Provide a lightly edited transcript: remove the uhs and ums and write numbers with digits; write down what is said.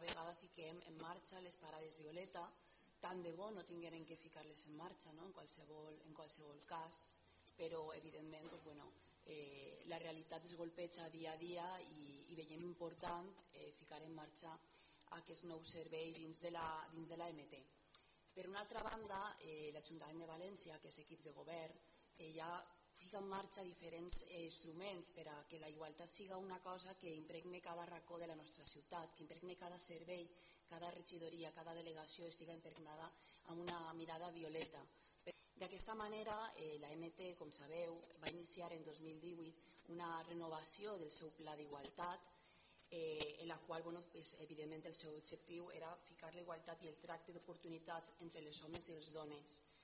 vegada fiquem en marxa les parades Violeta. Tant de bo no tingueren que ficar-les en marxa, no? en qualsevol cas, però evidentment la realitat es golpeja dia a dia i veiem important ficar en marxa aquest nou servei dins de la MT. Per una altra banda, l'Ajuntament de València, que és equip de govern, ja fica en marxa diferents instruments per a que la igualtat siga una cosa que impregne cada racó de la nostra ciutat, que impregne cada servei, cada regidoria, cada delegació estiga impregnada amb una mirada violeta. D'aquesta manera, la MT, com sabeu, va iniciar en 2018 una renovació del seu pla d'igualtat, en la qual, evidentment, el seu objectiu era ficar la igualtat i el tracte d'oportunitats entre les homes i les dones.